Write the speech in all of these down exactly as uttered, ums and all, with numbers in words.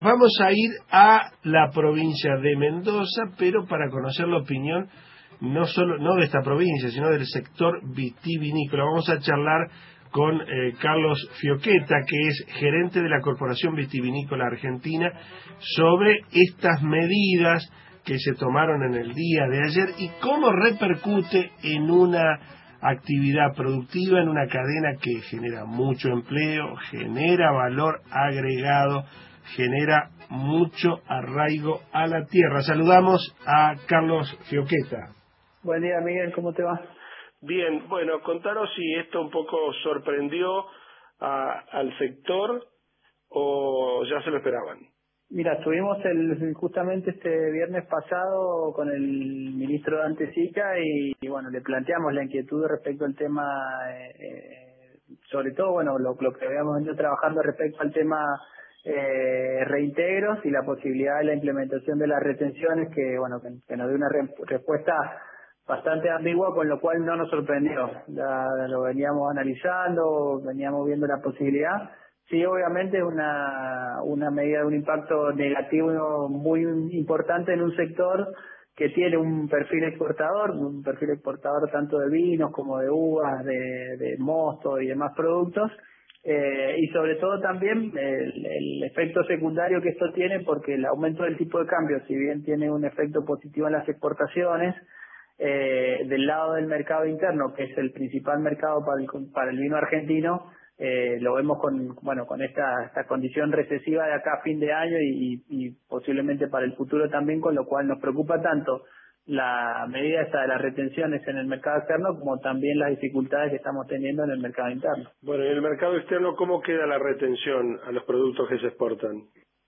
vamos a ir a la provincia de Mendoza, pero para conocer la opinión no solo no de esta provincia, sino del sector vitivinícola. Vamos a charlar con eh, Carlos Fioqueta, que es gerente de la Corporación Vitivinícola Argentina, sobre estas medidas que se tomaron en el día de ayer y cómo repercute en una actividad productiva, en una cadena que genera mucho empleo, genera valor agregado, genera mucho arraigo a la tierra. Saludamos a Carlos Fioqueta. Buen día, Miguel, ¿cómo te va? Bien, bueno, contanos si esto un poco sorprendió a, al sector o ya se lo esperaban. Mira, estuvimos el, justamente este viernes pasado con el ministro Dante Sica y, y bueno, le planteamos la inquietud respecto al tema, eh, sobre todo, bueno, lo, lo que habíamos venido trabajando respecto al tema eh, reintegros y la posibilidad de la implementación de las retenciones, que bueno, que, que nos dio una re, respuesta bastante ambigua, con lo cual no nos sorprendió. La, lo veníamos analizando, veníamos viendo la posibilidad. Sí, obviamente es una, una medida de un impacto negativo muy importante en un sector que tiene un perfil exportador, un perfil exportador tanto de vinos como de uvas, de, de mosto y demás productos, eh, y sobre todo también el, el efecto secundario que esto tiene, porque el aumento del tipo de cambio, si bien tiene un efecto positivo en las exportaciones, eh, del lado del mercado interno, que es el principal mercado para el, para el vino argentino, Eh, lo vemos con bueno con esta, esta condición recesiva de acá a fin de año y, y posiblemente para el futuro también, con lo cual nos preocupa tanto la medida esta de las retenciones en el mercado externo como también las dificultades que estamos teniendo en el mercado interno. Bueno, y en el mercado externo, ¿cómo queda la retención a los productos que se exportan?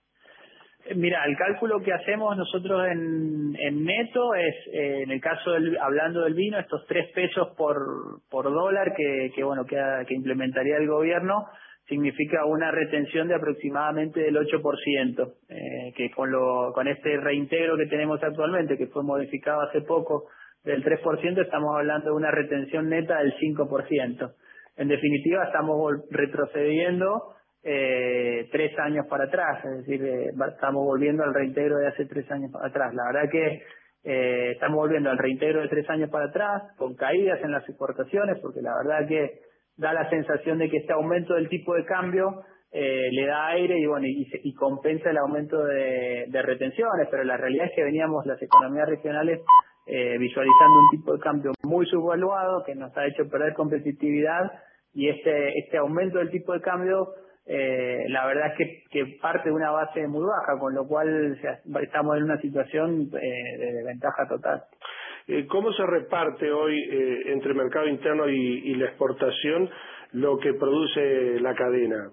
Mira, el cálculo que hacemos nosotros en, en neto es, eh, en el caso del, hablando del vino, estos tres pesos por, por dólar que, que bueno que, que implementaría el gobierno, significa una retención de aproximadamente del ocho por ciento, eh, que con lo con este reintegro que tenemos actualmente, que fue modificado hace poco del tres por ciento, estamos hablando de una retención neta del cinco por ciento. En definitiva, estamos retrocediendo Eh, tres años para atrás, es decir, eh, estamos volviendo al reintegro de hace tres años para atrás. La verdad que eh, estamos volviendo al reintegro de tres años para atrás, con caídas en las exportaciones, porque la verdad que da la sensación de que este aumento del tipo de cambio eh, le da aire y bueno y, y compensa el aumento de, de retenciones, pero la realidad es que veníamos las economías regionales eh, visualizando un tipo de cambio muy subvaluado que nos ha hecho perder competitividad, y este este aumento del tipo de cambio Eh, la verdad es que, que parte de una base muy baja, con lo cual o sea, estamos en una situación eh, de desventaja total. Eh, ¿Cómo se reparte hoy eh, entre el mercado interno y, y la exportación lo que produce la cadena?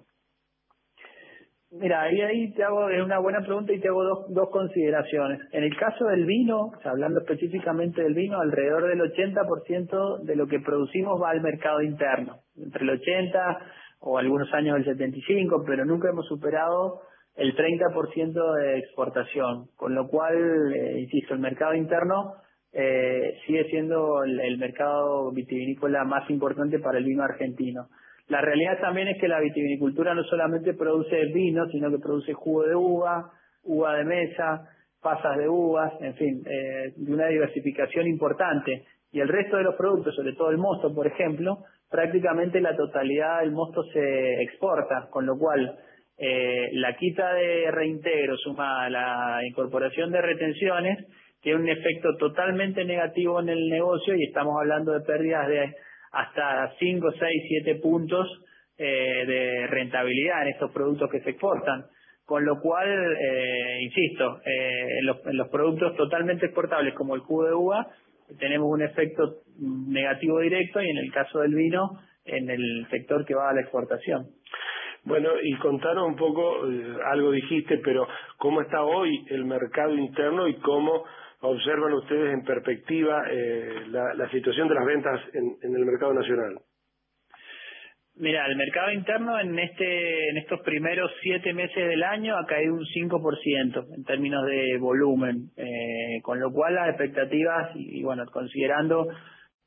Mira, ahí, ahí te hago es una buena pregunta y te hago dos, dos consideraciones. En el caso del vino, o sea, hablando específicamente del vino, alrededor del ochenta por ciento de lo que producimos va al mercado interno, entre el ochenta o algunos años el setenta y cinco, pero nunca hemos superado el treinta por ciento de exportación, con lo cual, eh, insisto, el mercado interno eh, sigue siendo el, el mercado vitivinícola más importante para el vino argentino. La realidad también es que la vitivinicultura no solamente produce vino, sino que produce jugo de uva, uva de mesa, pasas de uvas, en fin, eh, de una diversificación importante. Y el resto de los productos, sobre todo el mosto, por ejemplo, prácticamente la totalidad del mosto se exporta, con lo cual eh, la quita de reintegro sumada a la incorporación de retenciones tiene un efecto totalmente negativo en el negocio, y estamos hablando de pérdidas de hasta cinco, seis, siete puntos eh, de rentabilidad en estos productos que se exportan. Con lo cual, eh, insisto, eh, en, los, en los productos totalmente exportables como el jugo de uva tenemos un efecto negativo directo, y en el caso del vino, en el sector que va a la exportación. Bueno, y contanos un poco, eh, algo dijiste, pero ¿cómo está hoy el mercado interno y cómo observan ustedes en perspectiva eh, la, la situación de las ventas en, en el mercado nacional? Mira, el mercado interno en este en estos primeros siete meses del año ha caído un cinco por ciento en términos de volumen, eh, con lo cual las expectativas, y, y bueno, considerando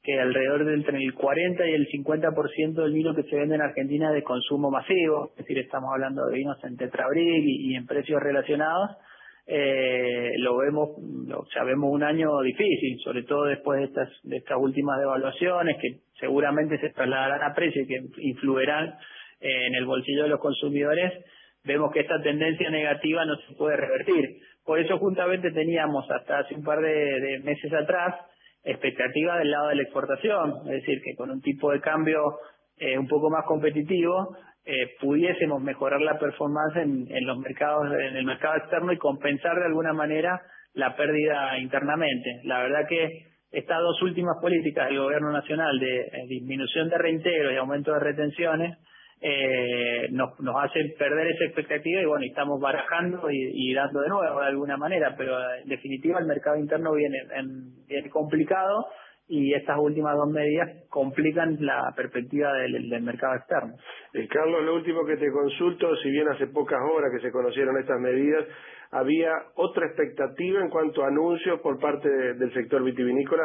que alrededor del entre el cuarenta y el cincuenta por ciento del vino que se vende en Argentina es de consumo masivo, es decir, estamos hablando de vinos en tetrabric y, y en precios relacionados. Eh, lo vemos, lo, ya vemos un año difícil, sobre todo después de estas de estas últimas devaluaciones que seguramente se trasladarán a precio y que influirán eh, en el bolsillo de los consumidores. Vemos que esta tendencia negativa no se puede revertir. Por eso justamente teníamos hasta hace un par de, de meses atrás expectativa del lado de la exportación, es decir, que con un tipo de cambio eh, un poco más competitivo eh, pudiésemos mejorar la performance en, en los mercados, en el mercado externo y compensar de alguna manera la pérdida internamente. La verdad que estas dos últimas políticas del gobierno nacional de eh, disminución de reintegros y aumento de retenciones eh, nos, nos hacen perder esa expectativa y bueno, y estamos barajando y, y dando de nuevo de alguna manera, pero en definitiva el mercado interno viene, en, viene complicado y estas últimas dos medidas complican la perspectiva del, del mercado externo. Eh, Carlos, lo último que te consulto, si bien hace pocas horas que se conocieron estas medidas, ¿había otra expectativa en cuanto a anuncios por parte de, del sector vitivinícola?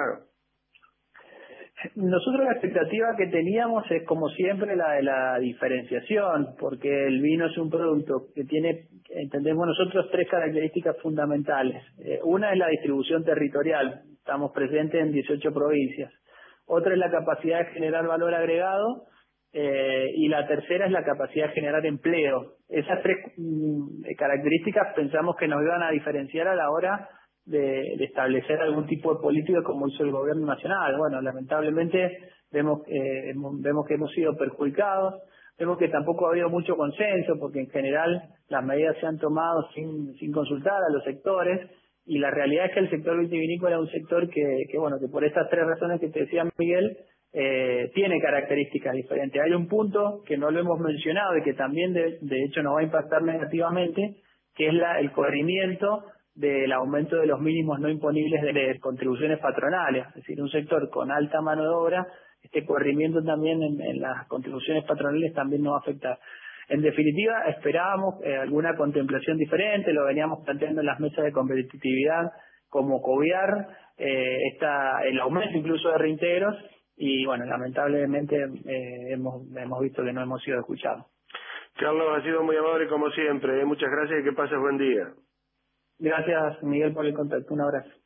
Nosotros la expectativa que teníamos es como siempre la de la diferenciación, porque el vino es un producto que tiene, entendemos nosotros, tres características fundamentales. Eh, una es la distribución territorial, estamos presentes en dieciocho provincias. Otra es la capacidad de generar valor agregado eh, y la tercera es la capacidad de generar empleo. Esas tres mm, características pensamos que nos iban a diferenciar a la hora De, de establecer algún tipo de política como hizo el gobierno nacional. Bueno, lamentablemente vemos, eh, hemos, vemos que hemos sido perjudicados, vemos que tampoco ha habido mucho consenso porque en general las medidas se han tomado sin, sin consultar a los sectores y la realidad es que el sector vitivinícola es un sector que, que bueno, que por estas tres razones que te decía Miguel, eh, tiene características diferentes. Hay un punto que no lo hemos mencionado y que también de, de hecho nos va a impactar negativamente, que es la, el corrimiento del aumento de los mínimos no imponibles de, de contribuciones patronales, es decir, un sector con alta mano de obra, este corrimiento también en, en las contribuciones patronales también nos va a afectar. En definitiva, esperábamos eh, alguna contemplación diferente, lo veníamos planteando en las mesas de competitividad como cobiar eh, esta, el aumento incluso de reintegros y bueno, lamentablemente eh, hemos, hemos visto que no hemos sido escuchados. Carlos, ha sido muy amable como siempre, ¿eh? Muchas gracias y que pases buen día. Gracias, Miguel, por el contacto. Un abrazo.